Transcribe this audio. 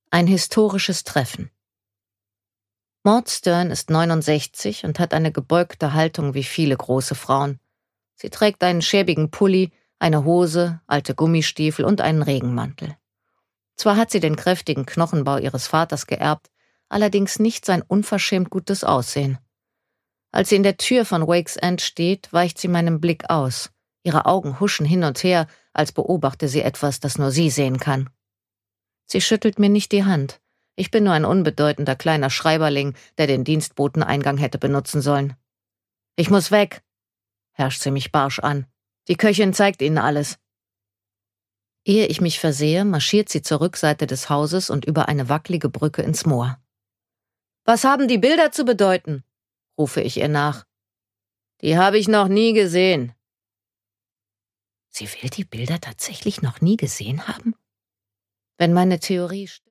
Ein historisches Treffen. Maud Stern ist 69 und hat eine gebeugte Haltung wie viele große Frauen. Sie trägt einen schäbigen Pulli, eine Hose, alte Gummistiefel und einen Regenmantel. Zwar hat sie den kräftigen Knochenbau ihres Vaters geerbt, allerdings nicht sein unverschämt gutes Aussehen. Als sie in der Tür von Wakes End steht, weicht sie meinem Blick aus. Ihre Augen huschen hin und her, als beobachte sie etwas, das nur sie sehen kann. Sie schüttelt mir nicht die Hand. Ich bin nur ein unbedeutender kleiner Schreiberling, der den Dienstboteneingang hätte benutzen sollen. »Ich muss weg«, herrscht sie mich barsch an. »Die Köchin zeigt Ihnen alles.« Ehe ich mich versehe, marschiert sie zur Rückseite des Hauses und über eine wackelige Brücke ins Moor. »Was haben die Bilder zu bedeuten?«, rufe ich ihr nach. »Die habe ich noch nie gesehen.« Sie will die Bilder tatsächlich noch nie gesehen haben? Wenn meine Theorie stimmt.